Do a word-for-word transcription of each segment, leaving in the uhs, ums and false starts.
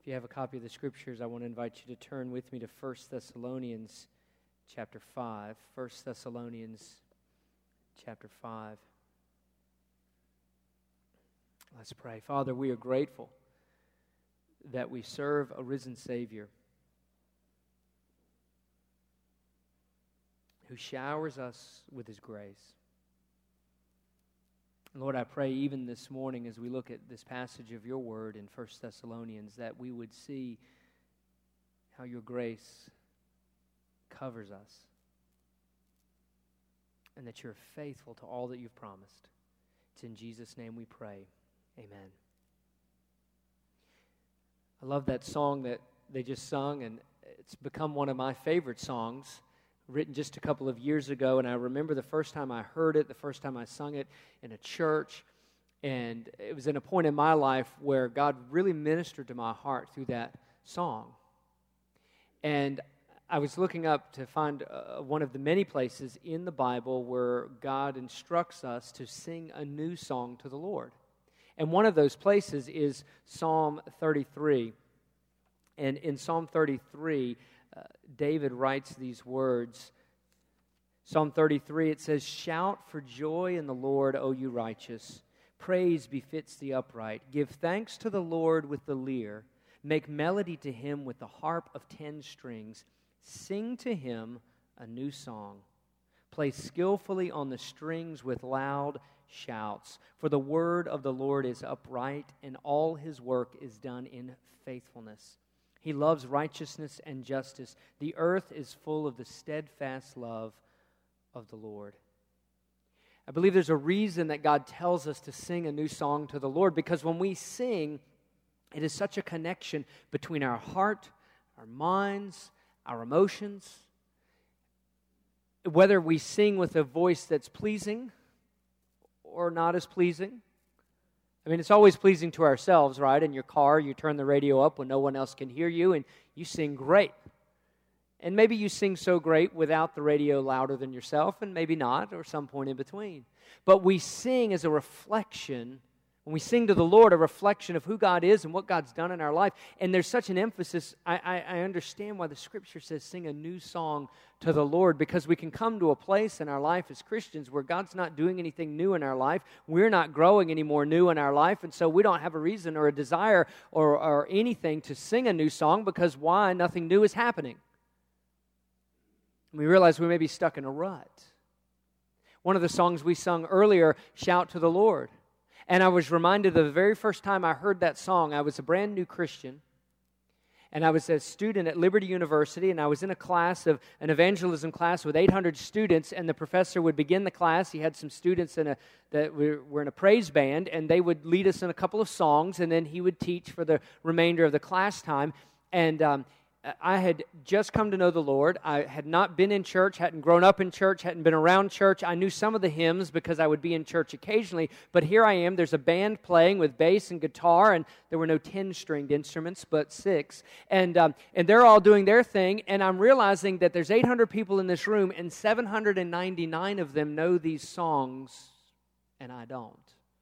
If you have a copy of the Scriptures, I want to invite you to turn with me to First Thessalonians chapter five. First Thessalonians chapter five. Let's pray. Father, we are grateful that we serve a risen Savior who showers us with His grace. Lord, I pray even this morning as we look at this passage of your word in First Thessalonians that we would see how your grace covers us and that you're faithful to all that you've promised. It's in Jesus' name we pray. Amen. I love that song that they just sung, and it's become one of my favorite songs, written just a couple of years ago, and I remember the first time I heard it, the first time I sung it in a church, and it was in a point in my life where God really ministered to my heart through that song. And I was looking up to find uh, one of the many places in the Bible where God instructs us to sing a new song to the Lord. And one of those places is Psalm thirty-three. And in Psalm thirty-three, Uh, David writes these words. Psalm thirty-three, it says, "Shout for joy in the Lord, O you righteous. Praise befits the upright. Give thanks to the Lord with the lyre. Make melody to Him with the harp of ten strings. Sing to Him a new song. Play skillfully on the strings with loud shouts. For the word of the Lord is upright, and all His work is done in faithfulness. He loves righteousness and justice. The earth is full of the steadfast love of the Lord." I believe there's a reason that God tells us to sing a new song to the Lord, because when we sing, it is such a connection between our heart, our minds, our emotions. Whether we sing with a voice that's pleasing or not as pleasing. I mean, it's always pleasing to ourselves, right? In your car, you turn the radio up when no one else can hear you, and you sing great. And maybe you sing so great without the radio louder than yourself, and maybe not, or some point in between. But we sing as a reflection, when we sing to the Lord, a reflection of who God is and what God's done in our life. And there's such an emphasis. I, I, I understand why the Scripture says sing a new song to the Lord, because we can come to a place in our life as Christians where God's not doing anything new in our life. We're not growing any more new in our life, and so we don't have a reason or a desire or, or anything to sing a new song, because why? Nothing new is happening. And we realize we may be stuck in a rut. One of the songs we sung earlier, "Shout to the Lord." And I was reminded of the very first time I heard that song. I was a brand new Christian, and I was a student at Liberty University, and I was in a class of an evangelism class with eight hundred students, and the professor would begin the class. He had some students in a, that were, were in a praise band, and they would lead us in a couple of songs, and then he would teach for the remainder of the class time. And um, I had just come to know the Lord. I had not been in church, hadn't grown up in church, hadn't been around church. I knew some of the hymns because I would be in church occasionally, but here I am. There's a band playing with bass and guitar, and there were no ten-stringed instruments, but six. And um, and they're all doing their thing, and I'm realizing that there's eight hundred people in this room, and seven hundred ninety-nine of them know these songs, and I don't.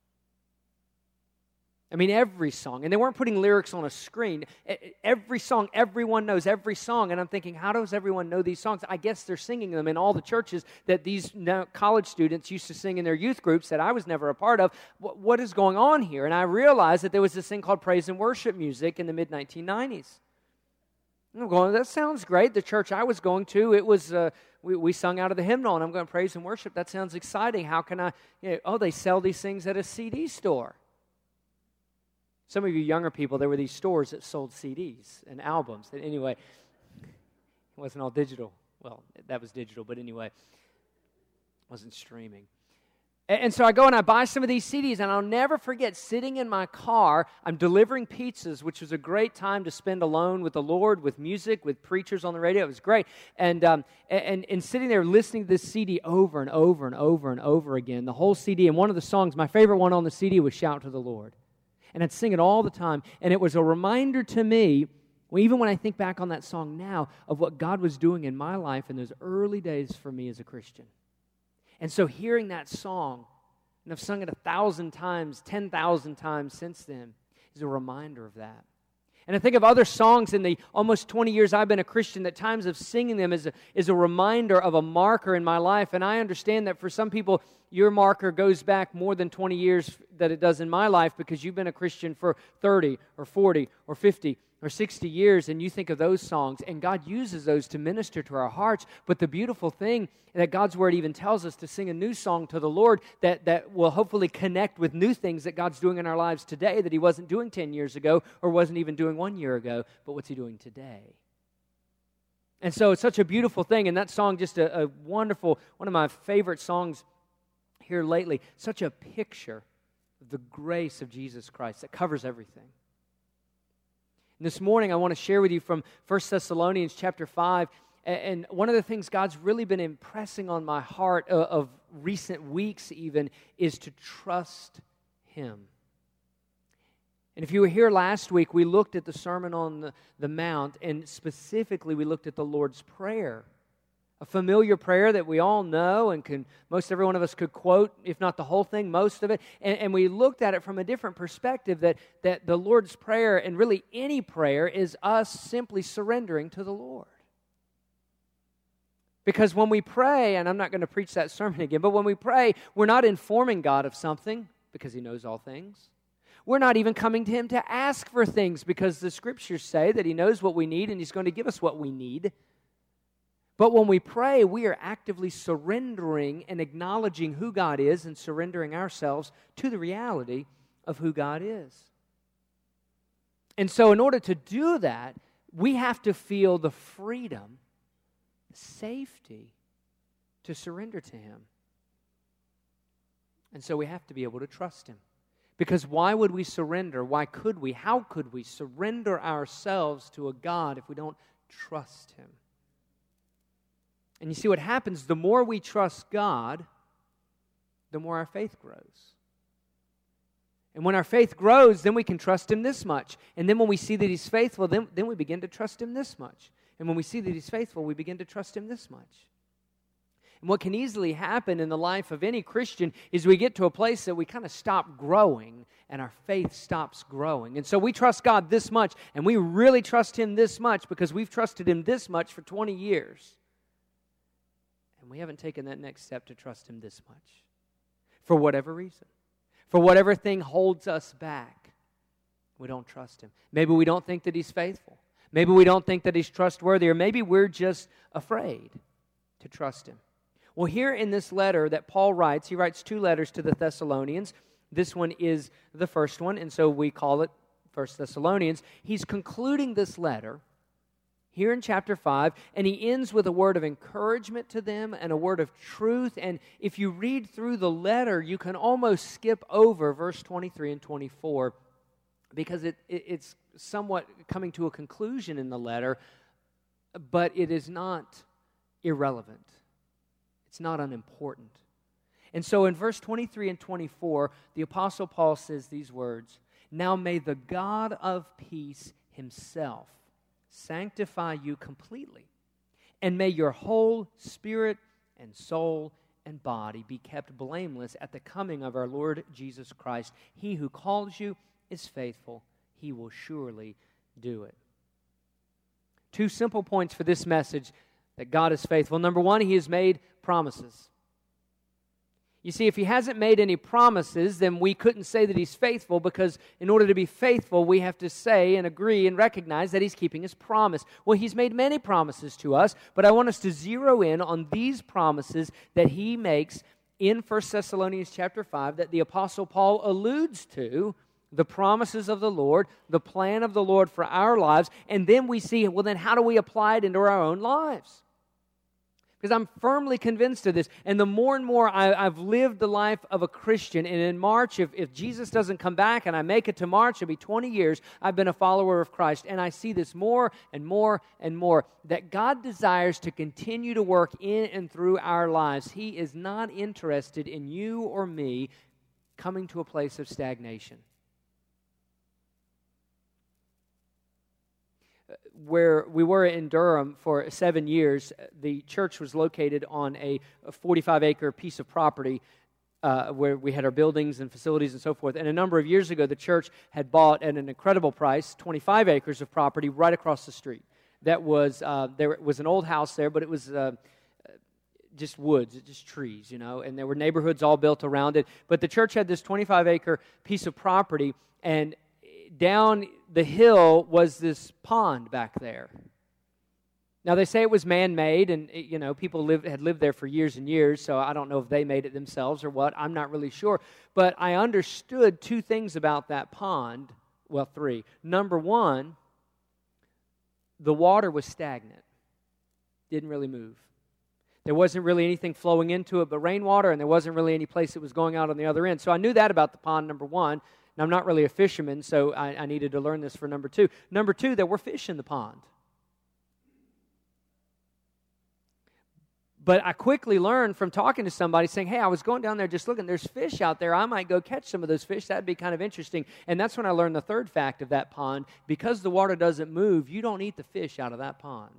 I mean, every song. And they weren't putting lyrics on a screen. Every song, everyone knows every song. And I'm thinking, how does everyone know these songs? I guess they're singing them in all the churches that these college students used to sing in their youth groups that I was never a part of. What is going on here? And I realized that there was this thing called praise and worship music in the mid nineteen nineties. I'm going, that sounds great. The church I was going to, it was... Uh, We, we sung out of the hymnal, and I'm going to praise and worship. That sounds exciting. How can I... You know, oh, they sell these things at a C D store. Some of you younger people, there were these stores that sold C Ds and albums. And anyway, it wasn't all digital. Well, that was digital, but anyway, it wasn't streaming. And, and so I go and I buy some of these C Ds, and I'll never forget sitting in my car. I'm delivering pizzas, which was a great time to spend alone with the Lord, with music, with preachers on the radio. It was great. And, um, and, and sitting there listening to this C D over and over and over and over again, the whole C D. And one of the songs, my favorite one on the C D was "Shout to the Lord." And I'd sing it all the time. And it was a reminder to me, well, even when I think back on that song now, of what God was doing in my life in those early days for me as a Christian. And so hearing that song, and I've sung it a thousand times, ten thousand times since then, is a reminder of that. And I think of other songs in the almost twenty years I've been a Christian, that times of singing them is a, is a reminder of a marker in my life. And I understand that for some people, your marker goes back more than twenty years that it does in my life, because you've been a Christian for thirty or forty or fifty or sixty years, and you think of those songs, and God uses those to minister to our hearts. But the beautiful thing that God's Word even tells us to sing a new song to the Lord that, that will hopefully connect with new things that God's doing in our lives today that He wasn't doing ten years ago, or wasn't even doing one year ago, but what's He doing today? And so it's such a beautiful thing, and that song, just a, a wonderful, one of my favorite songs here lately, such a picture of the grace of Jesus Christ that covers everything. And this morning I want to share with you from First Thessalonians chapter five, and one of the things God's really been impressing on my heart of recent weeks even is to trust Him. And if you were here last week, we looked at the Sermon on the, the Mount, and specifically we looked at the Lord's Prayer. A familiar prayer that we all know and can most every one of us could quote, if not the whole thing, most of it. And, and we looked at it from a different perspective, that, that the Lord's Prayer, and really any prayer, is us simply surrendering to the Lord. Because when we pray, and I'm not going to preach that sermon again, but when we pray, we're not informing God of something because He knows all things. We're not even coming to Him to ask for things, because the Scriptures say that He knows what we need and He's going to give us what we need. But when we pray, we are actively surrendering and acknowledging who God is, and surrendering ourselves to the reality of who God is. And so in order to do that, we have to feel the freedom, the safety to surrender to Him. And so we have to be able to trust Him. Because why would we surrender? Why could we? How could we surrender ourselves to a God if we don't trust Him? And you see what happens, the more we trust God, the more our faith grows. And when our faith grows, then we can trust Him this much. And then when we see that He's faithful, then, then we begin to trust Him this much. And when we see that He's faithful, we begin to trust Him this much. And what can easily happen in the life of any Christian is we get to a place that we kind of stop growing, and our faith stops growing. And so we trust God this much, and we really trust Him this much because we've trusted Him this much for twenty years. We haven't taken that next step to trust Him this much. For whatever reason. For whatever thing holds us back, we don't trust Him. Maybe we don't think that He's faithful. Maybe we don't think that He's trustworthy. Or maybe we're just afraid to trust Him. Well, here in this letter that Paul writes, he writes two letters to the Thessalonians. This one is the first one, and so we call it First Thessalonians. He's concluding this letter here in chapter five, and he ends with a word of encouragement to them and a word of truth. And if you read through the letter, you can almost skip over verse twenty-three and twenty-four, because it, it, it's somewhat coming to a conclusion in the letter, but it is not irrelevant. It's not unimportant. And so in verse twenty-three and twenty-four, the Apostle Paul says these words, "Now may the God of peace Himself sanctify you completely, and may your whole spirit and soul and body be kept blameless at the coming of our Lord Jesus Christ. He who calls you is faithful. He will surely do it." Two simple points for this message, that God is faithful. Number one, He has made promises. You see, if He hasn't made any promises, then we couldn't say that He's faithful, because in order to be faithful, we have to say and agree and recognize that He's keeping His promise. Well, He's made many promises to us, but I want us to zero in on these promises that He makes in First Thessalonians chapter five, that the Apostle Paul alludes to, the promises of the Lord, the plan of the Lord for our lives, and then we see, well, then how do we apply it into our own lives? Because I'm firmly convinced of this. And the more and more I, I've lived the life of a Christian, and in March, if, if Jesus doesn't come back and I make it to March, it'll be twenty years, I've been a follower of Christ. And I see this more and more and more, that God desires to continue to work in and through our lives. He is not interested in you or me coming to a place of stagnation. Where we were in Durham for seven years, the church was located on a forty-five acre piece of property uh, where we had our buildings and facilities and so forth. And a number of years ago, the church had bought at an incredible price twenty-five acres of property right across the street. That was, uh, there was an old house there, but it was uh, just woods, just trees, you know, and there were neighborhoods all built around it. But the church had this twenty-five acre piece of property, and down the hill was this pond back there. Now, they say it was man-made, and, you know, people lived, had lived there for years and years, so I don't know if they made it themselves or what. I'm not really sure. But I understood two things about that pond. Well, three. Number one, the water was stagnant. Didn't really move. There wasn't really anything flowing into it but rainwater, and there wasn't really any place that was going out on the other end. So I knew that about the pond, number one. And I'm not really a fisherman, so I, I needed to learn this for number two. Number two, there were fish in the pond. But I quickly learned from talking to somebody saying, hey, I was going down there just looking. There's fish out there. I might go catch some of those fish. That'd be kind of interesting. And that's when I learned the third fact of that pond. Because the water doesn't move, you don't eat the fish out of that pond.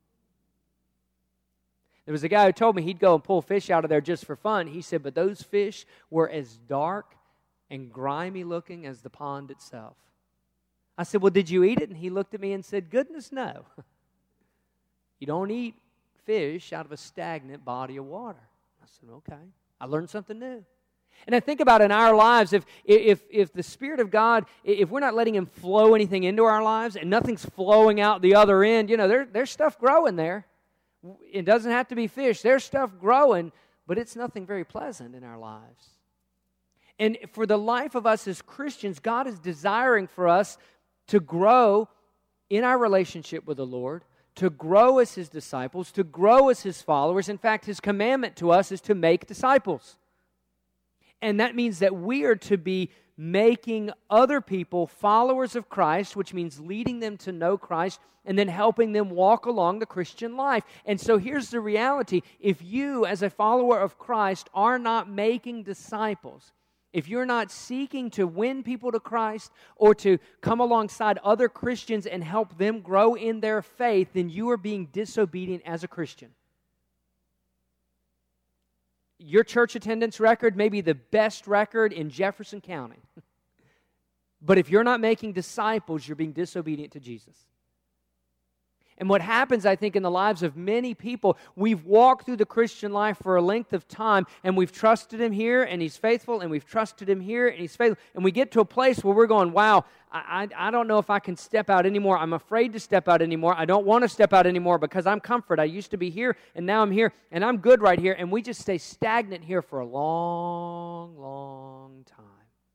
There was a guy who told me he'd go and pull fish out of there just for fun. He said, but those fish were as dark and grimy looking as the pond itself. I said, well, did you eat it? And he looked at me and said, goodness, no. You don't eat fish out of a stagnant body of water. I said, okay. I learned something new. And I think about in our lives, if if if the Spirit of God, if we're not letting Him flow anything into our lives and nothing's flowing out the other end, you know, there, there's stuff growing there. It doesn't have to be fish. There's stuff growing, but it's nothing very pleasant in our lives. And for the life of us as Christians, God is desiring for us to grow in our relationship with the Lord, to grow as His disciples, to grow as His followers. In fact, His commandment to us is to make disciples. And that means that we are to be making other people followers of Christ, which means leading them to know Christ and then helping them walk along the Christian life. And so here's the reality. If you, as a follower of Christ, are not making disciples, if you're not seeking to win people to Christ or to come alongside other Christians and help them grow in their faith, then you are being disobedient as a Christian. Your church attendance record may be the best record in Jefferson County. But if you're not making disciples, you're being disobedient to Jesus. And what happens, I think, in the lives of many people, we've walked through the Christian life for a length of time, and we've trusted Him here, and He's faithful, and we've trusted Him here, and He's faithful. And we get to a place where we're going, wow, I, I, I don't know if I can step out anymore. I'm afraid to step out anymore. I don't want to step out anymore because I'm comfort. I used to be here, and now I'm here, and I'm good right here. And we just stay stagnant here for a long, long time.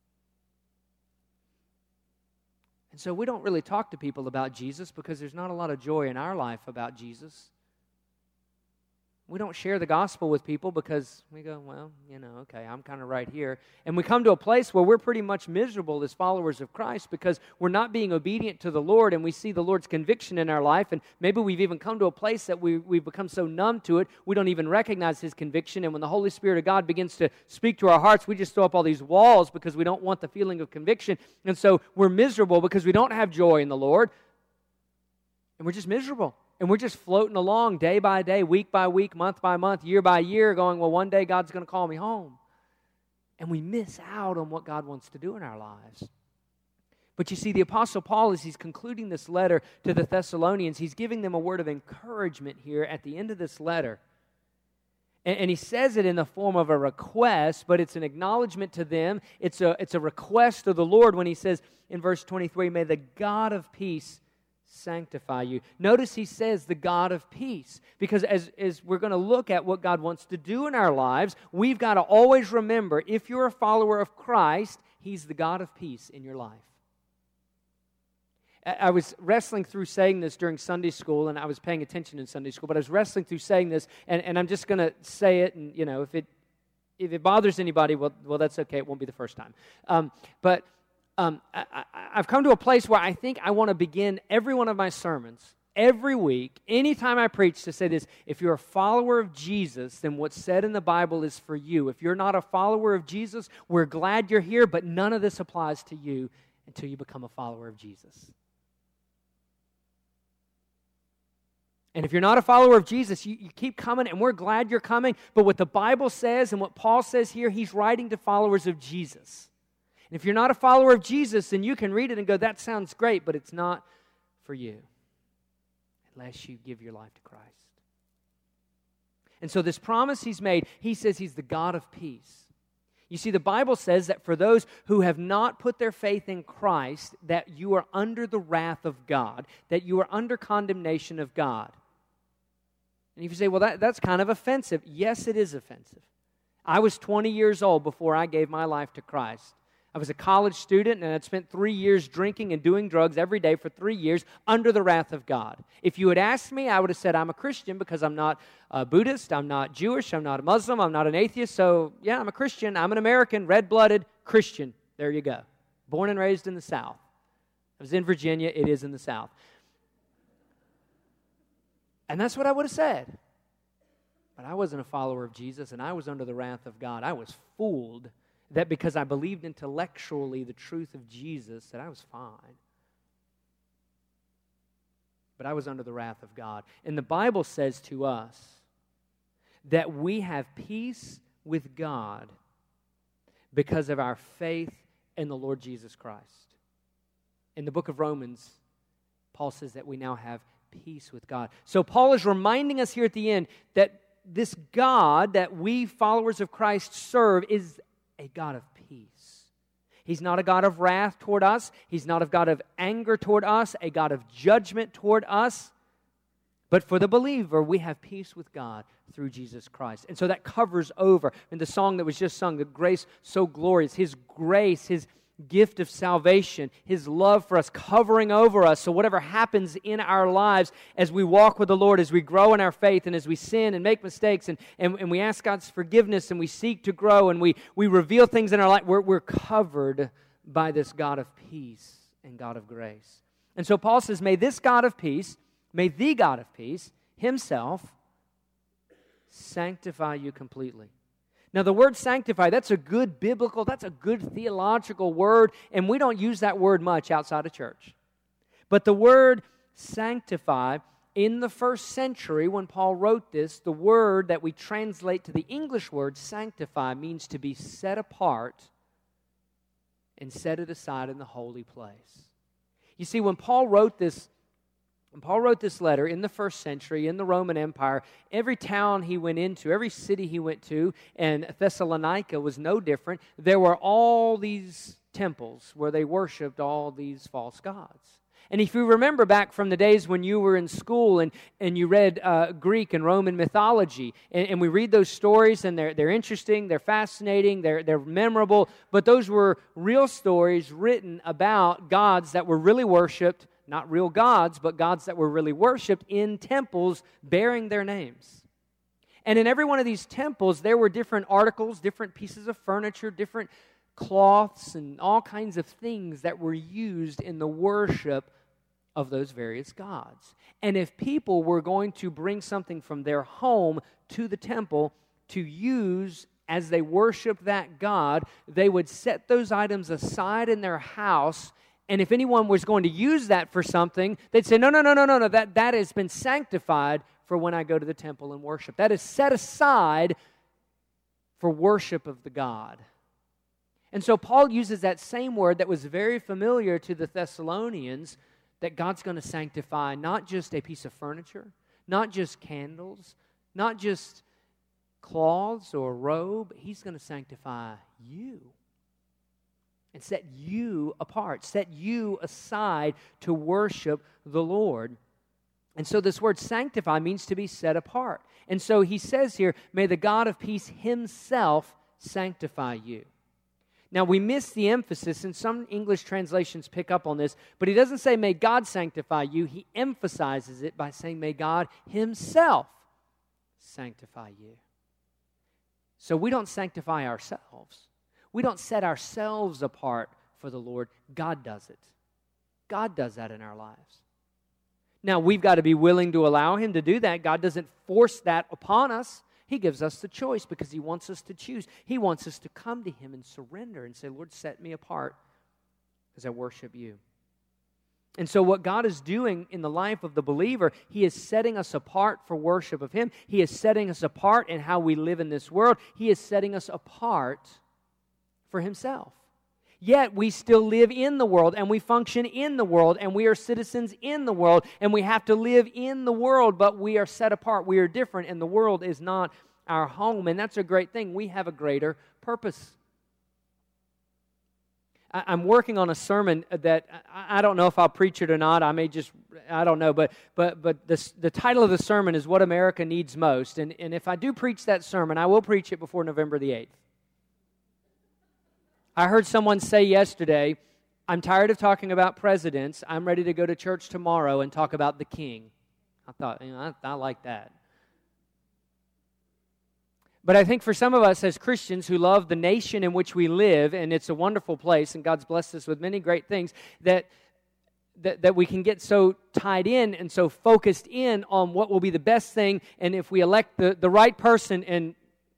And so we don't really talk to people about Jesus because there's not a lot of joy in our life about Jesus. We don't share the gospel with people because we go, well, you know, okay, I'm kind of right here. And we come to a place where we're pretty much miserable as followers of Christ because we're not being obedient to the Lord, and we see the Lord's conviction in our life, and maybe we've even come to a place that we, we've become so numb to it, we don't even recognize His conviction, and when the Holy Spirit of God begins to speak to our hearts, we just throw up all these walls because we don't want the feeling of conviction, and so we're miserable because we don't have joy in the Lord, and we're just miserable. And we're just floating along day by day, week by week, month by month, year by year, going, well, one day God's going to call me home. And we miss out on what God wants to do in our lives. But you see, the Apostle Paul, as he's concluding this letter to the Thessalonians, he's giving them a word of encouragement here at the end of this letter. And, and he says it in the form of a request, but it's an acknowledgement to them. It's a, it's a request of the Lord when he says in verse twenty-three, may the God of peace sanctify you. Notice he says the God of peace, because as, as we're going to look at what God wants to do in our lives, we've got to always remember, if you're a follower of Christ, He's the God of peace in your life. I was wrestling through saying this during Sunday school, and I was paying attention in Sunday school, but I was wrestling through saying this, and, and I'm just going to say it, and you know, if it if it bothers anybody, well, well, that's okay. It won't be the first time. Um, but Um, I, I, I've come to a place where I think I want to begin every one of my sermons, every week, anytime I preach, to say this: if you're a follower of Jesus, then what's said in the Bible is for you. If you're not a follower of Jesus, we're glad you're here, but none of this applies to you until you become a follower of Jesus. And if you're not a follower of Jesus, you, you keep coming, and we're glad you're coming. But what the Bible says and what Paul says here, he's writing to followers of Jesus. And if you're not a follower of Jesus, then you can read it and go, that sounds great, but it's not for you unless you give your life to Christ. And so this promise he's made, he says he's the God of peace. You see, the Bible says that for those who have not put their faith in Christ, that you are under the wrath of God, that you are under condemnation of God. And if you say, well, that, that's kind of offensive. Yes, it is offensive. I was twenty years old before I gave my life to Christ. I was a college student, and I'd spent three years drinking and doing drugs every day for three years under the wrath of God. If you had asked me, I would have said I'm a Christian because I'm not a Buddhist, I'm not Jewish, I'm not a Muslim, I'm not an atheist. So, yeah, I'm a Christian. I'm an American, red-blooded Christian. There you go. Born and raised in the South. I was in Virginia. It is in the South. And that's what I would have said. But I wasn't a follower of Jesus, and I was under the wrath of God. I was fooled that because I believed intellectually the truth of Jesus, that I was fine. But I was under the wrath of God. And the Bible says to us that we have peace with God because of our faith in the Lord Jesus Christ. In the book of Romans, Paul says that we now have peace with God. So Paul is reminding us here at the end that this God that we followers of Christ serve is a God of peace. He's not a God of wrath toward us. He's not a God of anger toward us, a God of judgment toward us. But for the believer, we have peace with God through Jesus Christ. And so that covers over. In the song that was just sung, the grace so glorious, His grace, His gift of salvation, His love for us covering over us. So whatever happens in our lives as we walk with the Lord, as we grow in our faith, and as we sin and make mistakes, and, and, and we ask God's forgiveness, and we seek to grow, and we, we reveal things in our life, we're, we're covered by this God of peace and God of grace. And so Paul says, may this God of peace, may the God of peace Himself sanctify you completely. Now, the word sanctify, that's a good biblical, that's a good theological word, and we don't use that word much outside of church. But the word sanctify, in the first century, when Paul wrote this, the word that we translate to the English word sanctify means to be set apart and set it aside in the holy place. You see, when Paul wrote this When Paul wrote this letter in the first century, in the Roman Empire, every town he went into, every city he went to, and Thessalonica was no different, there were all these temples where they worshipped all these false gods. And if you remember back from the days when you were in school and, and you read uh, Greek and Roman mythology, and, and we read those stories, and they're, they're interesting, they're fascinating, they're, they're memorable, but those were real stories written about gods that were really worshipped, not real gods, but gods that were really worshipped in temples bearing their names. And in every one of these temples, there were different articles, different pieces of furniture, different cloths, and all kinds of things that were used in the worship of those various gods. And if people were going to bring something from their home to the temple to use as they worshiped that god, they would set those items aside in their house. And if anyone was going to use that for something, they'd say, no, no, no, no, no, no, that, that has been sanctified for when I go to the temple and worship. That is set aside for worship of the God. And so Paul uses that same word that was very familiar to the Thessalonians, that God's going to sanctify not just a piece of furniture, not just candles, not just cloths or a robe. He's going to sanctify you. And set you apart, set you aside to worship the Lord. And so this word sanctify means to be set apart. And so he says here, may the God of peace Himself sanctify you. Now we miss the emphasis, and some English translations pick up on this, but he doesn't say may God sanctify you. He emphasizes it by saying may God Himself sanctify you. So we don't sanctify ourselves. We don't set ourselves apart for the Lord. God does it. God does that in our lives. Now, we've got to be willing to allow Him to do that. God doesn't force that upon us. He gives us the choice because He wants us to choose. He wants us to come to Him and surrender and say, Lord, set me apart as I worship You. And so what God is doing in the life of the believer, He is setting us apart for worship of Him. He is setting us apart in how we live in this world. He is setting us apart for Himself. Yet we still live in the world, and we function in the world, and we are citizens in the world, and we have to live in the world, but we are set apart. We are different, and the world is not our home, and that's a great thing. We have a greater purpose. I'm working on a sermon that I don't know if I'll preach it or not. I may just, I don't know. But but but the, the title of the sermon is What America Needs Most. And, and if I do preach that sermon, I will preach it before November the eighth. I heard someone say yesterday, I'm tired of talking about presidents. I'm ready to go to church tomorrow and talk about the king. I thought, you know, I, I like that. But I think for some of us as Christians who love the nation in which we live, and it's a wonderful place, and God's blessed us with many great things, that, that, that we can get so tied in and so focused in on what will be the best thing, and if we elect the, the right person, and,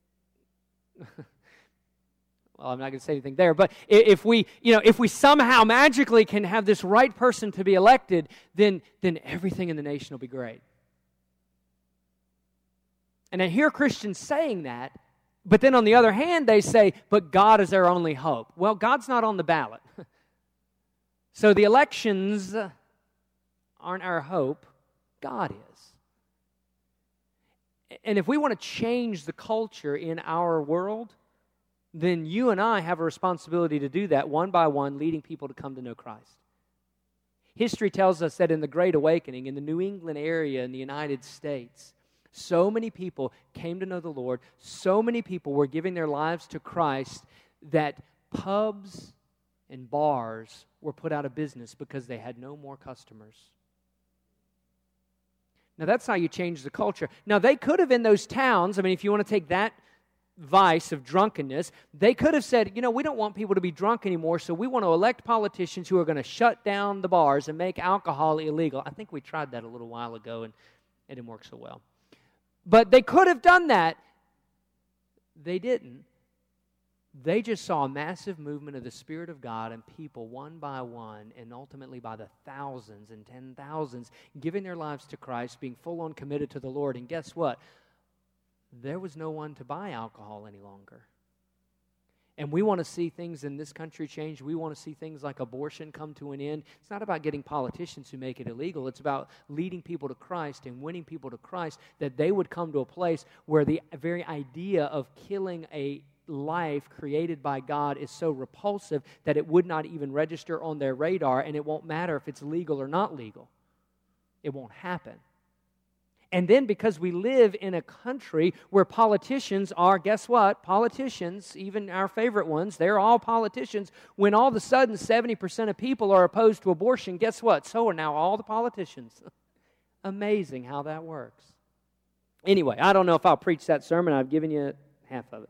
well, I'm not going to say anything there, but if we, you know, if we somehow magically can have this right person to be elected, then, then everything in the nation will be great. And I hear Christians saying that, but then on the other hand, they say, but God is our only hope. Well, God's not on the ballot. So the elections aren't our hope. God is. And if we want to change the culture in our world, then you and I have a responsibility to do that one by one, leading people to come to know Christ. History tells us that in the Great Awakening, in the New England area in the United States, so many people came to know the Lord. So many people were giving their lives to Christ that pubs and bars were put out of business because they had no more customers. Now, that's how you change the culture. Now, they could have in those towns, I mean, if you want to take that vice of drunkenness, they could have said, you know, we don't want people to be drunk anymore, so we want to elect politicians who are going to shut down the bars and make alcohol illegal. I think we tried that a little while ago, and it didn't work so well. But they could have done that. They didn't. They just saw a massive movement of the Spirit of God and people one by one and ultimately by the thousands and ten thousands giving their lives to Christ, being full on committed to the Lord. And guess what? There was no one to buy alcohol any longer. And we want to see things in this country change. We want to see things like abortion come to an end. It's not about getting politicians who make it illegal. It's about leading people to Christ and winning people to Christ, that they would come to a place where the very idea of killing a life created by God is so repulsive that it would not even register on their radar, and it won't matter if it's legal or not legal. It won't happen. And then because we live in a country where politicians are, guess what? Politicians, even our favorite ones, they're all politicians. When all of a sudden seventy percent of people are opposed to abortion, guess what? So are now all the politicians. Amazing how that works. Anyway, I don't know if I'll preach that sermon. I've given you half of it.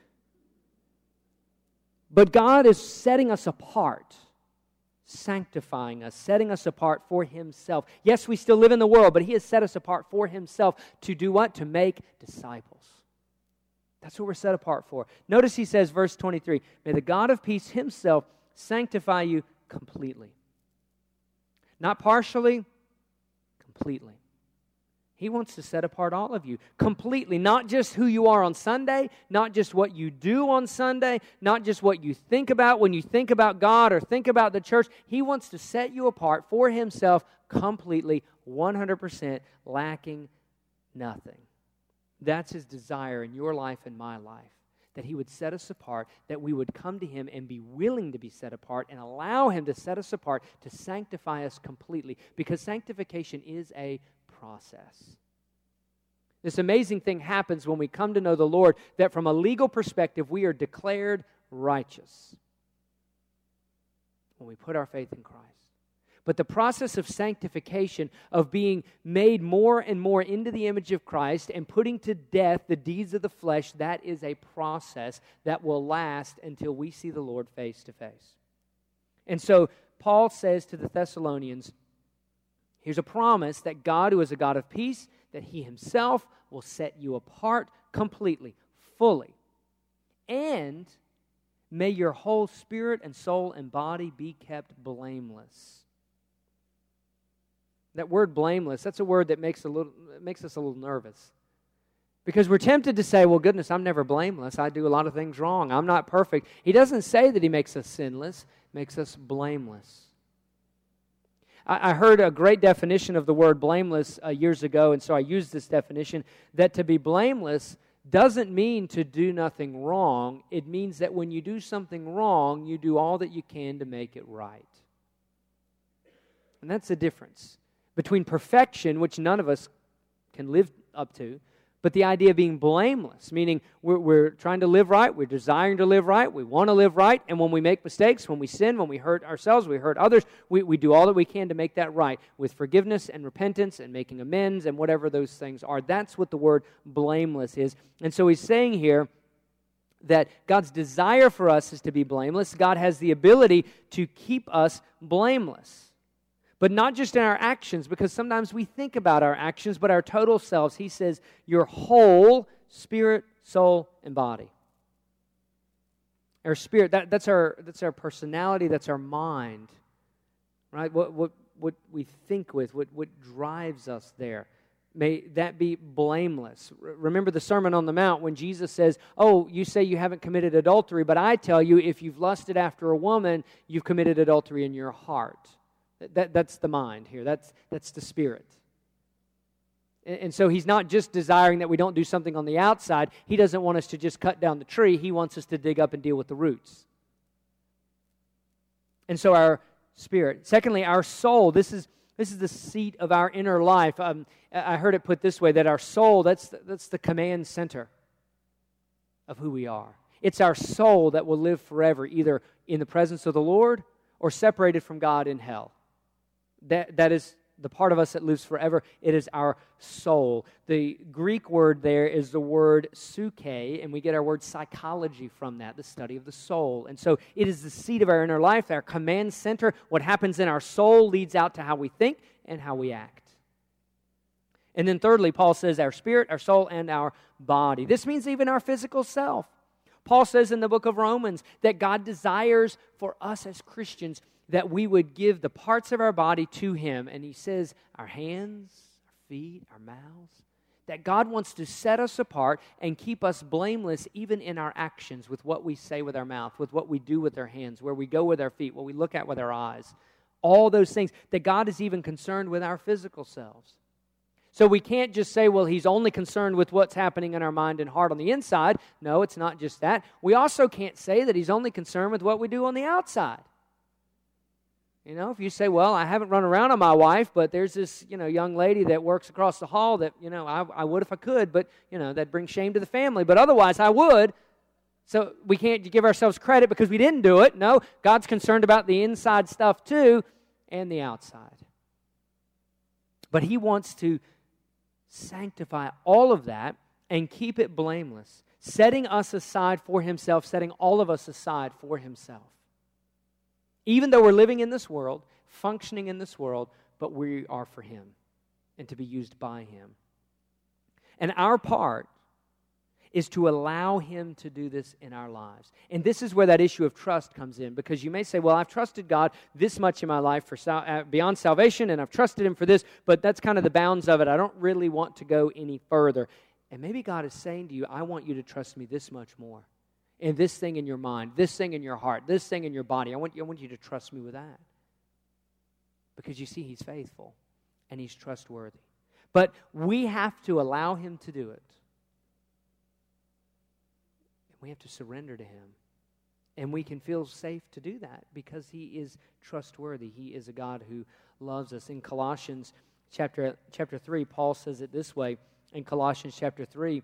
But God is setting us apart, sanctifying us, setting us apart for Himself. Yes, we still live in the world, but He has set us apart for Himself to do what? To make disciples. That's what we're set apart for. Notice He says, verse twenty-three, may the God of peace Himself sanctify you completely. Not partially, completely. He wants to set apart all of you completely, not just who you are on Sunday, not just what you do on Sunday, not just what you think about when you think about God or think about the church. He wants to set you apart for Himself completely, one hundred percent, lacking nothing. That's His desire in your life and my life, that He would set us apart, that we would come to Him and be willing to be set apart and allow Him to set us apart, to sanctify us completely, because sanctification is a process. This amazing thing happens when we come to know the Lord, that from a legal perspective, we are declared righteous when we put our faith in Christ. But the process of sanctification, of being made more and more into the image of Christ and putting to death the deeds of the flesh, that is a process that will last until we see the Lord face to face. And so Paul says to the Thessalonians, here's a promise that God, who is a God of peace, that He Himself will set you apart completely, fully. And may your whole spirit and soul and body be kept blameless That word blameless, that's a word that makes a little makes us a little nervous. Because we're tempted to say, well, goodness, I'm never blameless. I do a lot of things wrong. I'm not perfect. He doesn't say that he makes us sinless, makes us blameless. I, I heard a great definition of the word blameless uh, years ago, and so I used this definition, that to be blameless doesn't mean to do nothing wrong. It means that when you do something wrong, you do all that you can to make it right. And that's the difference between perfection, which none of us can live up to, but the idea of being blameless, meaning we're, we're trying to live right, we're desiring to live right, we want to live right, and when we make mistakes, when we sin, when we hurt ourselves, we hurt others, we, we do all that we can to make that right with forgiveness and repentance and making amends and whatever those things are. That's what the word blameless is. And so he's saying here that God's desire for us is to be blameless. God has the ability to keep us blameless. But not just in our actions, because sometimes we think about our actions, but our total selves. He says, your whole spirit, soul, and body. Our spirit, that, that's our that's our personality, that's our mind. Right? What what what we think with, what, what drives us there. May that be blameless. Remember the Sermon on the Mount when Jesus says, oh, you say you haven't committed adultery, but I tell you, if you've lusted after a woman, you've committed adultery in your heart. That, that's the mind here. That's, that's the spirit. And, and so he's not just desiring that we don't do something on the outside. He doesn't want us to just cut down the tree. He wants us to dig up and deal with the roots. And so our spirit. Secondly, our soul. This is this is the seat of our inner life. Um, I heard it put this way, that our soul, that's the, that's the command center of who we are. It's our soul that will live forever, either in the presence of the Lord or separated from God in hell. That that is the part of us that lives forever. It is our soul. The Greek word there is the word psyche, and we get our word psychology from that, the study of the soul. And so it is the seat of our inner life, our command center. What happens in our soul leads out to how we think and how we act. And then thirdly, Paul says our spirit, our soul, and our body. This means even our physical self. Paul says in the book of Romans that God desires for us as Christians that we would give the parts of our body to Him. And he says our hands, our feet, our mouths, that God wants to set us apart and keep us blameless even in our actions, with what we say with our mouth, with what we do with our hands, where we go with our feet, what we look at with our eyes. All those things, that God is even concerned with our physical selves. So we can't just say, well, He's only concerned with what's happening in our mind and heart on the inside. No, it's not just that. We also can't say that He's only concerned with what we do on the outside. You know, if you say, well, I haven't run around on my wife, but there's this, you know, young lady that works across the hall that, you know, I, I would if I could, but, you know, that brings shame to the family. But otherwise, I would. So we can't give ourselves credit because we didn't do it. No, God's concerned about the inside stuff too and the outside. But He wants to sanctify all of that and keep it blameless, setting us aside for Himself, setting all of us aside for Himself. Even though we're living in this world, functioning in this world, but we are for Him and to be used by Him. And our part is to allow Him to do this in our lives. And this is where that issue of trust comes in, because you may say, well, I've trusted God this much in my life for sal- uh, beyond salvation, and I've trusted Him for this, but that's kind of the bounds of it. I don't really want to go any further. And maybe God is saying to you, I want you to trust me this much more. And this thing in your mind, this thing in your heart, this thing in your body, I want you, I want you to trust me with that. Because you see, He's faithful and He's trustworthy. But we have to allow Him to do it. We have to surrender to Him. And we can feel safe to do that because He is trustworthy. He is a God who loves us. In Colossians chapter, chapter three, Paul says it this way. In Colossians chapter three,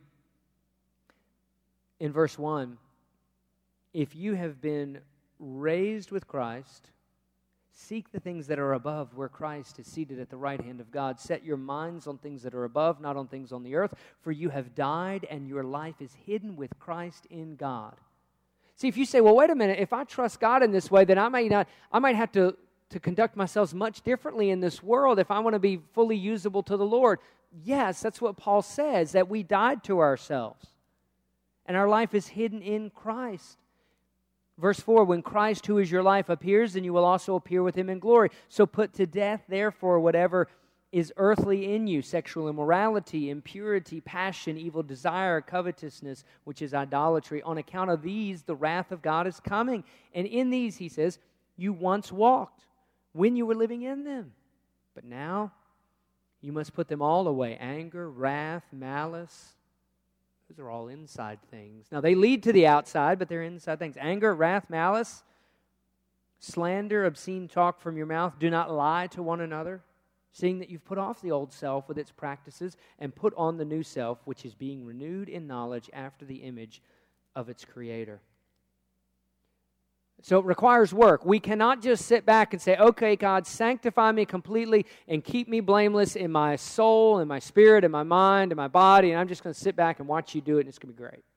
in verse one, if you have been raised with Christ, seek the things that are above, where Christ is seated at the right hand of God. Set your minds on things that are above, not on things on the earth, for you have died, and your life is hidden with Christ in God. See, if you say, well, wait a minute, if I trust God in this way, then I might not, I might have to, to conduct myself much differently in this world if I want to be fully usable to the Lord. Yes, that's what Paul says, that we died to ourselves, and our life is hidden in Christ. Verse four, when Christ, who is your life, appears, then you will also appear with Him in glory. So put to death, therefore, whatever is earthly in you, sexual immorality, impurity, passion, evil desire, covetousness, which is idolatry. On account of these, the wrath of God is coming. And in these, he says, you once walked when you were living in them. But now, you must put them all away. Anger, wrath, malice. Those are all inside things. Now, they lead to the outside, but they're inside things. Anger, wrath, malice, slander, obscene talk from your mouth. Do not lie to one another, seeing that you've put off the old self with its practices and put on the new self, which is being renewed in knowledge after the image of its Creator. So it requires work. We cannot just sit back and say, okay, God, sanctify me completely and keep me blameless in my soul, in my spirit, in my mind, in my body, and I'm just going to sit back and watch you do it, and it's going to be great.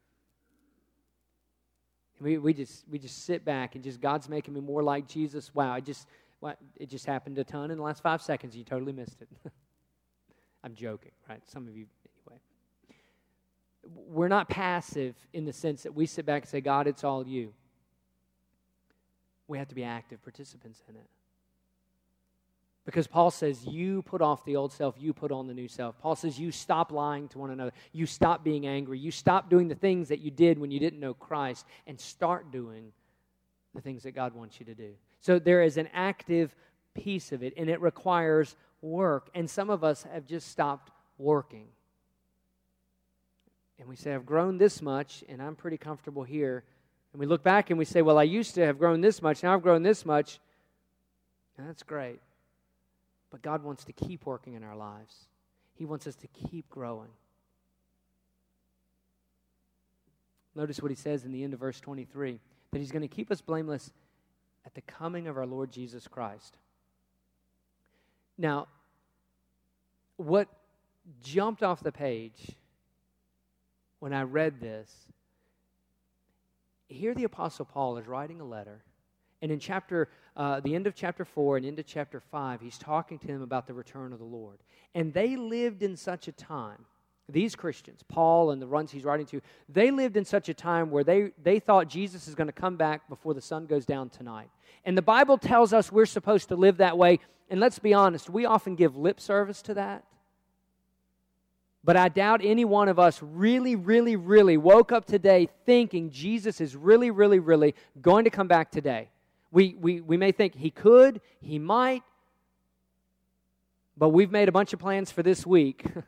We we just we just sit back and just, God's making me more like Jesus. Wow, I just well, it just happened a ton in the last five seconds. You totally missed it. I'm joking, right? Some of you, anyway. We're not passive in the sense that we sit back and say, God, it's all you. We have to be active participants in it. Because Paul says, you put off the old self, you put on the new self. Paul says, you stop lying to one another. You stop being angry. You stop doing the things that you did when you didn't know Christ and start doing the things that God wants you to do. So there is an active piece of it, and it requires work. And some of us have just stopped working. And we say, I've grown this much, and I'm pretty comfortable here. And we look back and we say, well, I used to have grown this much, now I've grown this much. And that's great. But God wants to keep working in our lives. He wants us to keep growing. Notice what he says in the end of verse twenty-three, that he's going to keep us blameless at the coming of our Lord Jesus Christ. Now, what jumped off the page when I read this, here the Apostle Paul is writing a letter, and in chapter, uh, the end of chapter four and into chapter five, he's talking to them about the return of the Lord. And they lived in such a time, these Christians, Paul and the ones he's writing to, they lived in such a time where they, they thought Jesus is going to come back before the sun goes down tonight. And the Bible tells us we're supposed to live that way, and let's be honest, we often give lip service to that. But I doubt any one of us really, really, really woke up today thinking Jesus is really, really, really going to come back today. We, we, we may think he could, he might, but we've made a bunch of plans for this week. I'm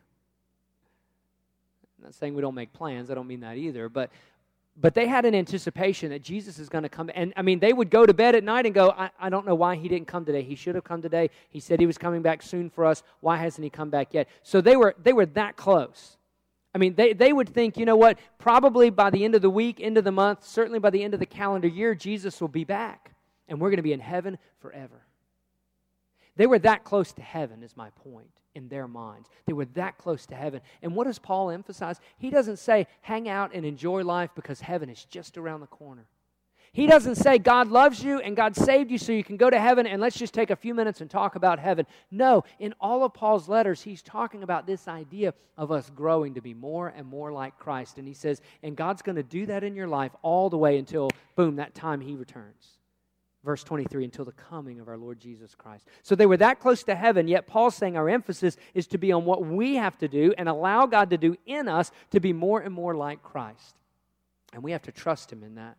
not saying we don't make plans, I don't mean that either, but but they had an anticipation that Jesus is going to come. And I mean, they would go to bed at night and go, I, I don't know why he didn't come today. He should have come today. He said he was coming back soon for us. Why hasn't he come back yet? So they were they were that close. I mean, they, they would think, you know what, probably by the end of the week, end of the month, certainly by the end of the calendar year, Jesus will be back. And we're going to be in heaven forever. They were that close to heaven, is my point, in their minds. They were that close to heaven. And what does Paul emphasize? He doesn't say, hang out and enjoy life because heaven is just around the corner. He doesn't say, God loves you and God saved you so you can go to heaven and let's just take a few minutes and talk about heaven. No, in all of Paul's letters, he's talking about this idea of us growing to be more and more like Christ. And he says, and God's going to do that in your life all the way until, boom, that time he returns. Verse twenty-three, until the coming of our Lord Jesus Christ. So they were that close to heaven, yet Paul's saying our emphasis is to be on what we have to do and allow God to do in us to be more and more like Christ. And we have to trust him in that.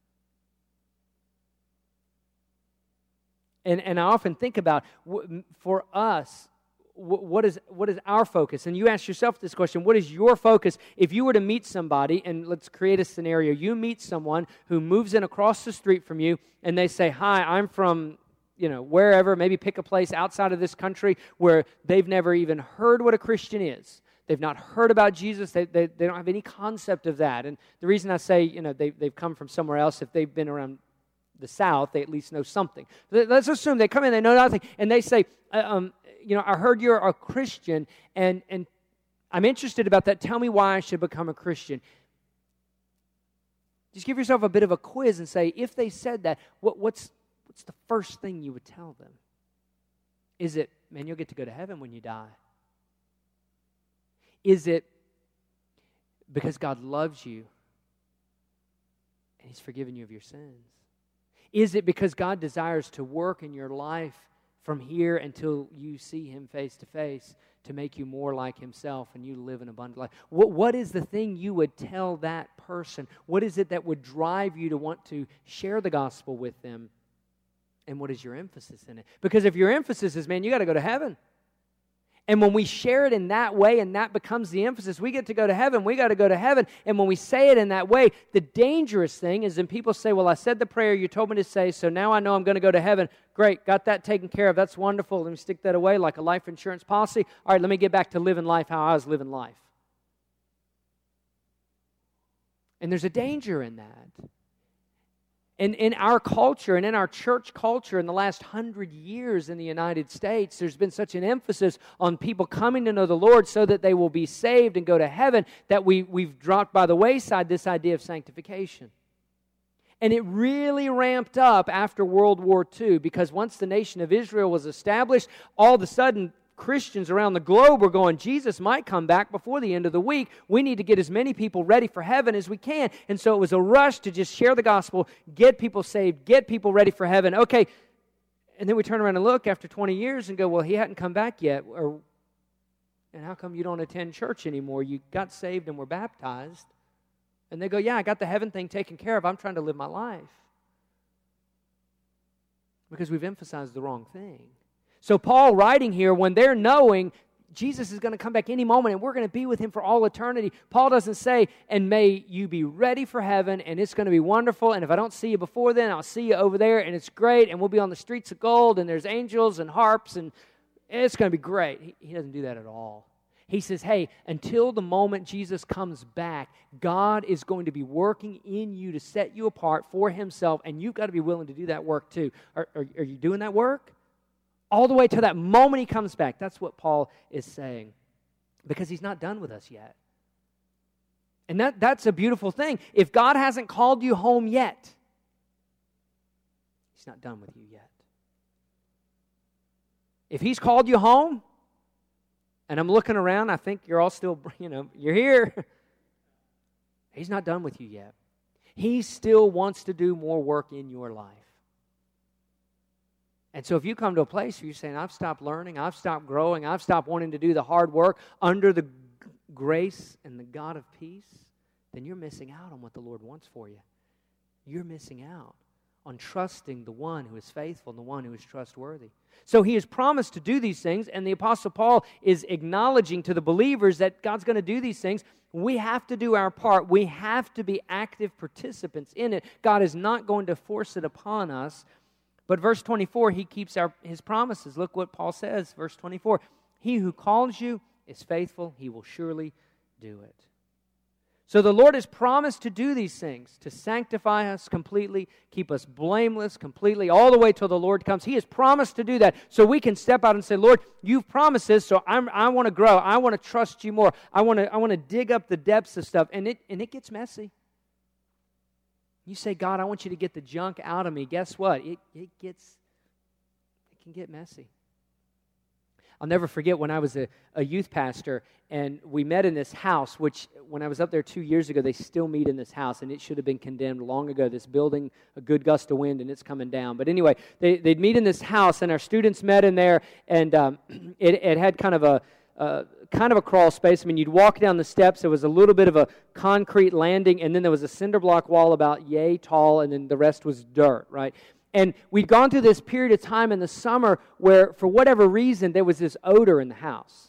And, and I often think about, for us, what is what is our focus? And you ask yourself this question, what is your focus? If you were to meet somebody, and let's create a scenario, you meet someone who moves in across the street from you, and they say, hi, I'm from, you know, wherever, maybe pick a place outside of this country where they've never even heard what a Christian is. They've not heard about Jesus. They, they, they don't have any concept of that. And the reason I say, you know, they, they've come from somewhere else, if they've been around the South, they at least know something. Let's assume they come in, they know nothing, and they say, um, you know, I heard you're a Christian, and, and I'm interested about that. Tell me why I should become a Christian. Just give yourself a bit of a quiz and say, if they said that, what, what's what's the first thing you would tell them? Is it, man, you'll get to go to heaven when you die? Is it because God loves you and he's forgiven you of your sins? Is it because God desires to work in your life from here until you see him face to face to make you more like himself and you live an abundant life? What, what is the thing you would tell that person? What is it that would drive you to want to share the gospel with them? And what is your emphasis in it? Because if your emphasis is, man, you got to go to heaven. And when we share it in that way and that becomes the emphasis, we get to go to heaven, we got to go to heaven. And when we say it in that way, the dangerous thing is when people say, well, I said the prayer you told me to say, so now I know I'm going to go to heaven. Great, got that taken care of. That's wonderful. Let me stick that away like a life insurance policy. All right, let me get back to living life how I was living life. And there's a danger in that. And in our culture and in our church culture in the last hundred years in the United States, there's been such an emphasis on people coming to know the Lord so that they will be saved and go to heaven that we, we've dropped by the wayside this idea of sanctification. And it really ramped up after World War Two because once the nation of Israel was established, all of a sudden Christians around the globe were going, Jesus might come back before the end of the week. We need to get as many people ready for heaven as we can. And so it was a rush to just share the gospel, get people saved, get people ready for heaven. Okay, and then we turn around and look after twenty years and go, well, he hadn't come back yet. Or, and how come you don't attend church anymore? You got saved and were baptized. And they go, yeah, I got the heaven thing taken care of. I'm trying to live my life. Because we've emphasized the wrong thing. So Paul writing here, when they're knowing Jesus is going to come back any moment and we're going to be with him for all eternity, Paul doesn't say, and may you be ready for heaven and it's going to be wonderful, and if I don't see you before then, I'll see you over there and it's great and we'll be on the streets of gold and there's angels and harps and it's going to be great. He, he doesn't do that at all. He says, hey, until the moment Jesus comes back, God is going to be working in you to set you apart for himself, and you've got to be willing to do that work too. Are, are, are you doing that work? All the way to that moment he comes back. That's what Paul is saying. Because he's not done with us yet. And that, that's a beautiful thing. If God hasn't called you home yet, he's not done with you yet. If he's called you home, and I'm looking around, I think you're all still, you know, you're here. He's not done with you yet. He still wants to do more work in your life. And so if you come to a place where you're saying, I've stopped learning, I've stopped growing, I've stopped wanting to do the hard work under the grace and the God of peace, then you're missing out on what the Lord wants for you. You're missing out on trusting the one who is faithful and the one who is trustworthy. So he has promised to do these things, and the Apostle Paul is acknowledging to the believers that God's going to do these things. We have to do our part. We have to be active participants in it. God is not going to force it upon us. But verse twenty-four, he keeps our, his promises. Look what Paul says, verse twenty-four. He who calls you is faithful. He will surely do it. So the Lord has promised to do these things, to sanctify us completely, keep us blameless completely, all the way till the Lord comes. He has promised to do that. So we can step out and say, Lord, you've promised this, so I'm, I want to grow. I want to trust you more. I want to I want to dig up the depths of stuff. And it and it gets messy. You say, God, I want you to get the junk out of me. Guess what? It it gets, it can get messy. I'll never forget when I was a, a youth pastor, and we met in this house, which when I was up there two years ago, they still meet in this house, and it should have been condemned long ago. This building, a good gust of wind, and it's coming down. But anyway, they, they'd meet in this house, and our students met in there, and um, it, it had kind of a... Uh, kind of a crawl space. I mean, you'd walk down the steps. There was a little bit of a concrete landing, and then there was a cinder block wall about yay tall, and then the rest was dirt, right? And we'd gone through this period of time in the summer where, for whatever reason, there was this odor in the house.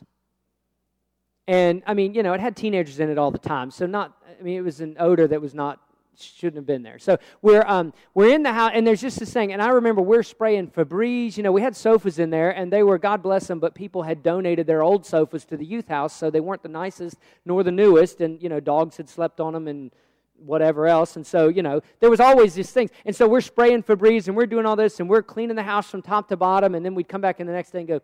And, I mean, you know, it had teenagers in it all the time, so not, I mean, it was an odor that was not, shouldn't have been there. So we're um we're in the house, and there's just this thing, and I remember we're spraying Febreze. You know, we had sofas in there, and they were, God bless them, but people had donated their old sofas to the youth house, so they weren't the nicest nor the newest, and, you know, dogs had slept on them and whatever else, and so, you know, there was always these things. And so we're spraying Febreze, and we're doing all this, and we're cleaning the house from top to bottom, and then we'd come back in the next day and go,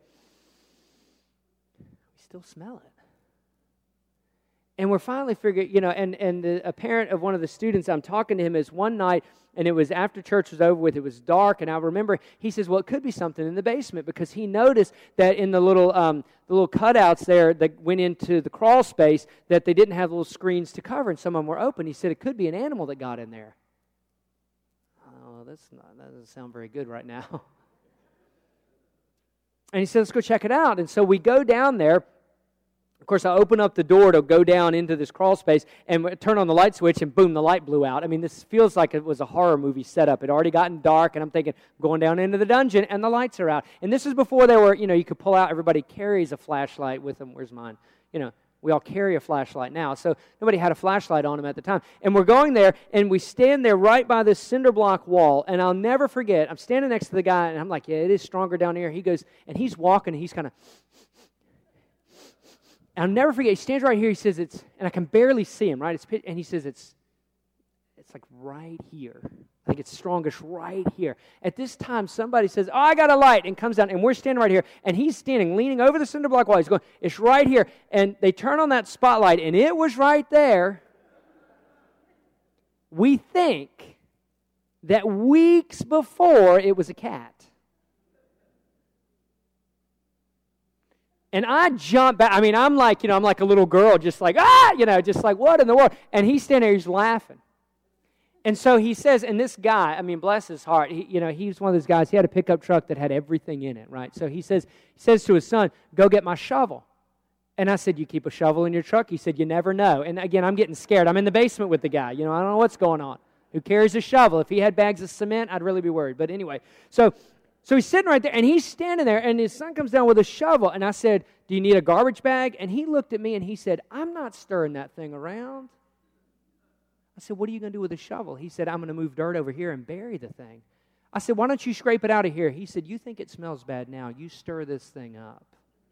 we still smell it. And we're finally figuring, you know, and, and the, a parent of one of the students, I'm talking to him, is one night, and it was after church was over with, it was dark, and I remember, he says, well, it could be something in the basement, because he noticed that in the little um, the little cutouts there that went into the crawl space, that they didn't have little screens to cover, and some of them were open. He said, it could be an animal that got in there. Oh, that's not, that doesn't sound very good right now. And he said, let's go check it out. And so we go down there. Of course, I open up the door to go down into this crawl space and turn on the light switch, and boom, the light blew out. I mean, this feels like it was a horror movie setup. It had already gotten dark, and I'm thinking, going down into the dungeon, and the lights are out. And this is before there were, you know, you could pull out, everybody carries a flashlight with them. Where's mine? You know, we all carry a flashlight now. So nobody had a flashlight on them at the time. And we're going there, and we stand there right by this cinder block wall, and I'll never forget, I'm standing next to the guy, and I'm like, yeah, it is stronger down here. He goes, and he's walking, and he's kind of... I'll never forget, he stands right here, he says it's, and I can barely see him, right? It's and he says it's, it's like right here. I think it's strongest right here. At this time, somebody says, oh, I got a light, and comes down, and we're standing right here, and he's standing, leaning over the cinder block wall. He's going, it's right here. And they turn on that spotlight, and it was right there. We think that weeks before, it was a cat. And I jump back. I mean, I'm like, you know, I'm like a little girl, just like, ah, you know, just like, what in the world? And he's standing there, he's laughing. And so he says, and this guy, I mean, bless his heart, he, you know, he's one of those guys, he had a pickup truck that had everything in it, right? So he says, he says to his son, go get my shovel. And I said, you keep a shovel in your truck? He said, you never know. And again, I'm getting scared. I'm in the basement with the guy. You know, I don't know what's going on. Who carries a shovel? If he had bags of cement, I'd really be worried. But anyway, so... So he's sitting right there, and he's standing there, and his son comes down with a shovel, and I said, do you need a garbage bag? And he looked at me, and he said, I'm not stirring that thing around. I said, what are you going to do with a shovel? He said, I'm going to move dirt over here and bury the thing. I said, why don't you scrape it out of here? He said, you think it smells bad now. You stir this thing up.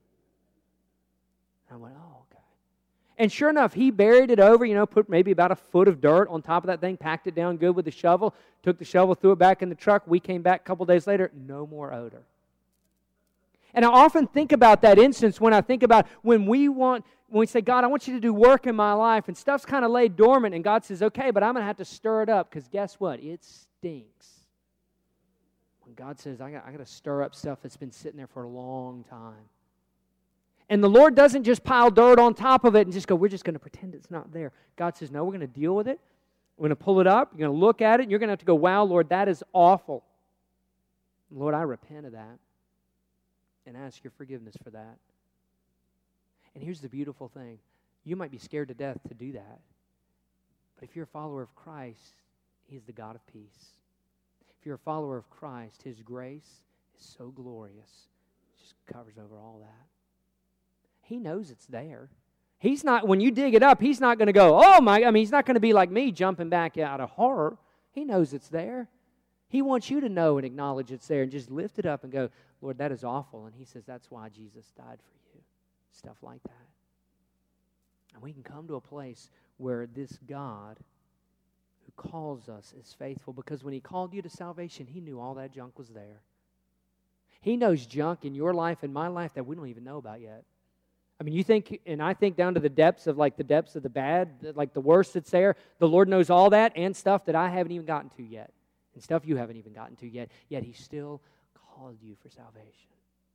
I went, oh, okay. And sure enough, he buried it over, you know, put maybe about a foot of dirt on top of that thing, packed it down good with the shovel, took the shovel, threw it back in the truck. We came back a couple days later, no more odor. And I often think about that instance when I think about when we want, when we say, God, I want you to do work in my life, and stuff's kind of laid dormant, and God says, okay, but I'm going to have to stir it up, because guess what? It stinks. When God says, I got, I got to stir up stuff that's been sitting there for a long time. And the Lord doesn't just pile dirt on top of it and just go, we're just going to pretend it's not there. God says, no, we're going to deal with it. We're going to pull it up. You're going to look at it. And you're going to have to go, wow, Lord, that is awful. Lord, I repent of that and ask your forgiveness for that. And here's the beautiful thing. You might be scared to death to do that. But if you're a follower of Christ, He's the God of peace. If you're a follower of Christ, His grace is so glorious. It just covers over all that. He knows it's there. He's not, when you dig it up, He's not going to go, oh my, I mean, He's not going to be like me jumping back out of horror. He knows it's there. He wants you to know and acknowledge it's there and just lift it up and go, Lord, that is awful. And He says, that's why Jesus died for you. Stuff like that. And we can come to a place where this God who calls us is faithful, because when He called you to salvation, He knew all that junk was there. He knows junk in your life and my life that we don't even know about yet. I mean, you think, and I think down to the depths of like the depths of the bad, like the worst that's there, the Lord knows all that and stuff that I haven't even gotten to yet, and stuff you haven't even gotten to yet, yet He still called you for salvation.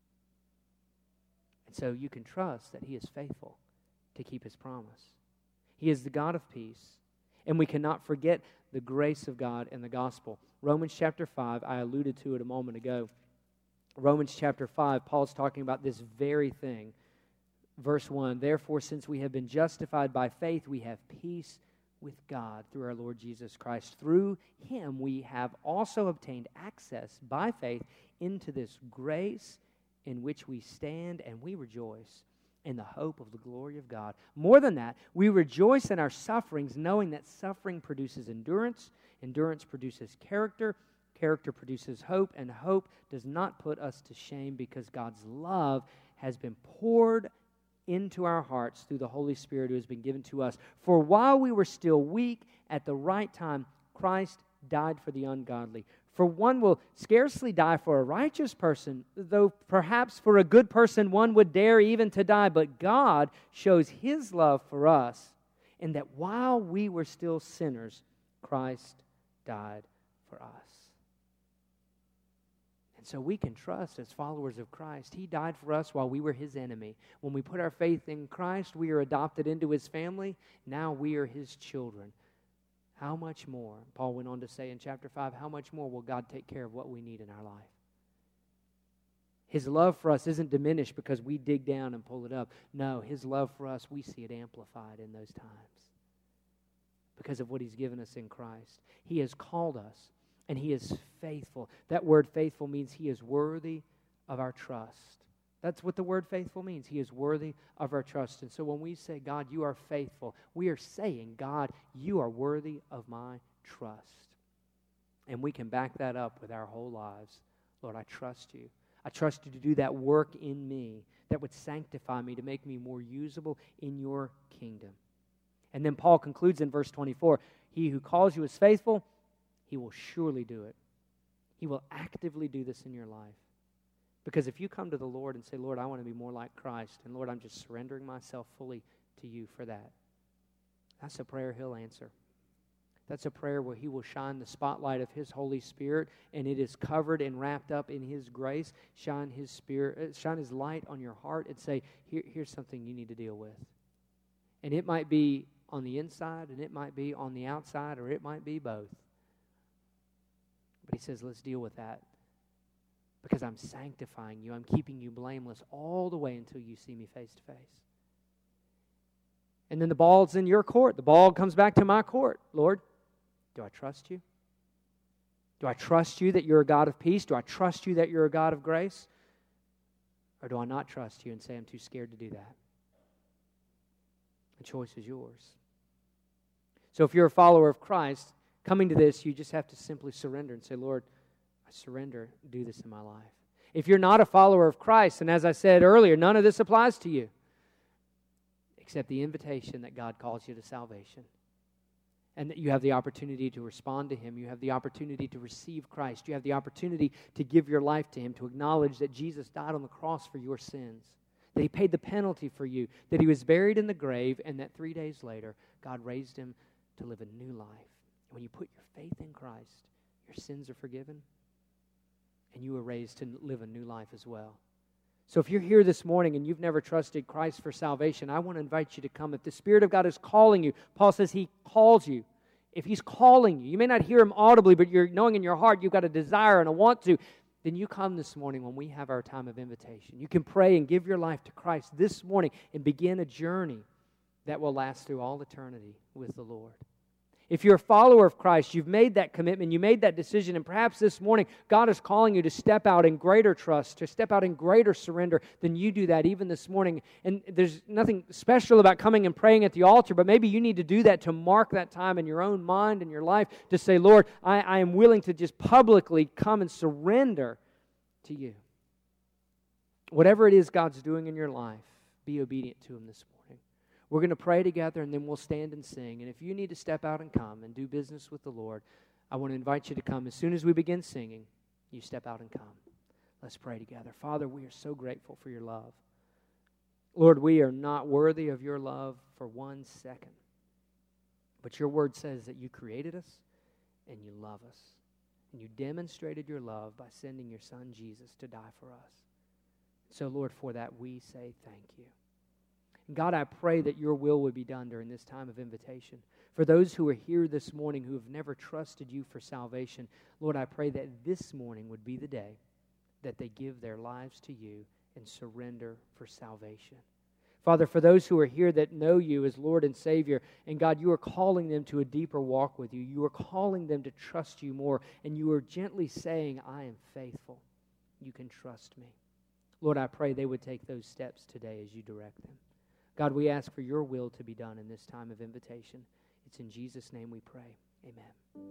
And so you can trust that He is faithful to keep His promise. He is the God of peace, and we cannot forget the grace of God and the gospel. Romans chapter five, I alluded to it a moment ago. Romans chapter five, Paul's talking about this very thing. Verse one, therefore, since we have been justified by faith, we have peace with God through our Lord Jesus Christ. Through Him we have also obtained access by faith into this grace in which we stand, and we rejoice in the hope of the glory of God. More than that, we rejoice in our sufferings, knowing that suffering produces endurance, endurance produces character, character produces hope, and hope does not put us to shame, because God's love has been poured into our hearts through the Holy Spirit who has been given to us. For while we were still weak, at the right time, Christ died for the ungodly. For one will scarcely die for a righteous person, though perhaps for a good person one would dare even to die. But God shows His love for us, in that while we were still sinners, Christ died for us. And so we can trust as followers of Christ. He died for us while we were His enemy. When we put our faith in Christ, we are adopted into His family. Now we are His children. How much more, Paul went on to say in chapter five, how much more will God take care of what we need in our life? His love for us isn't diminished because we dig down and pull it up. No, His love for us, we see it amplified in those times because of what He's given us in Christ. He has called us, and He is faithful. That word faithful means He is worthy of our trust. That's what the word faithful means. He is worthy of our trust. And so when we say, God, you are faithful, we are saying, God, you are worthy of my trust. And we can back that up with our whole lives. Lord, I trust you. I trust you to do that work in me that would sanctify me, to make me more usable in your kingdom. And then Paul concludes in verse twenty-four, he who calls you is faithful, he will surely do it. He will actively do this in your life. Because if you come to the Lord and say, Lord, I want to be more like Christ, and Lord, I'm just surrendering myself fully to you for that, that's a prayer He'll answer. That's a prayer where He will shine the spotlight of His Holy Spirit, and it is covered and wrapped up in His grace. Shine His Spirit, shine His light on your heart and say, Here, here's something you need to deal with. And it might be on the inside, and it might be on the outside, or it might be both. But He says, let's deal with that. Because I'm sanctifying you. I'm keeping you blameless all the way until you see me face to face. And then the ball's in your court. The ball comes back to my court. Lord, do I trust you? Do I trust you that you're a God of peace? Do I trust you that you're a God of grace? Or do I not trust you and say I'm too scared to do that? The choice is yours. So if you're a follower of Christ, coming to this, you just have to simply surrender and say, Lord, I surrender, do this in my life. If you're not a follower of Christ, and as I said earlier, none of this applies to you, except the invitation that God calls you to salvation. And that you have the opportunity to respond to Him. You have the opportunity to receive Christ. You have the opportunity to give your life to Him, to acknowledge that Jesus died on the cross for your sins, that He paid the penalty for you, that He was buried in the grave, and that three days later, God raised Him to live a new life. And when you put your faith in Christ, your sins are forgiven, and you are raised to live a new life as well. So if you're here this morning and you've never trusted Christ for salvation, I want to invite you to come. If the Spirit of God is calling you, Paul says He calls you. If He's calling you, you may not hear Him audibly, but you're knowing in your heart you've got a desire and a want to, then you come this morning when we have our time of invitation. You can pray and give your life to Christ this morning and begin a journey that will last through all eternity with the Lord. If you're a follower of Christ, you've made that commitment, you made that decision, and perhaps this morning God is calling you to step out in greater trust, to step out in greater surrender, then you do that even this morning. And there's nothing special about coming and praying at the altar, but maybe you need to do that to mark that time in your own mind and your life to say, Lord, I, I am willing to just publicly come and surrender to you. Whatever it is God's doing in your life, be obedient to Him this morning. We're going to pray together, and then we'll stand and sing. And if you need to step out and come and do business with the Lord, I want to invite you to come. As soon as we begin singing, you step out and come. Let's pray together. Father, we are so grateful for your love. Lord, we are not worthy of your love for one second. But your word says that you created us and you love us. And you demonstrated your love by sending your Son, Jesus, to die for us. So, Lord, for that we say thank you. God, I pray that your will would be done during this time of invitation. For those who are here this morning who have never trusted you for salvation, Lord, I pray that this morning would be the day that they give their lives to you and surrender for salvation. Father, for those who are here that know you as Lord and Savior, and God, you are calling them to a deeper walk with you. You are calling them to trust you more, and you are gently saying, I am faithful. You can trust me. Lord, I pray they would take those steps today as you direct them. God, we ask for your will to be done in this time of invitation. It's in Jesus' name we pray. Amen.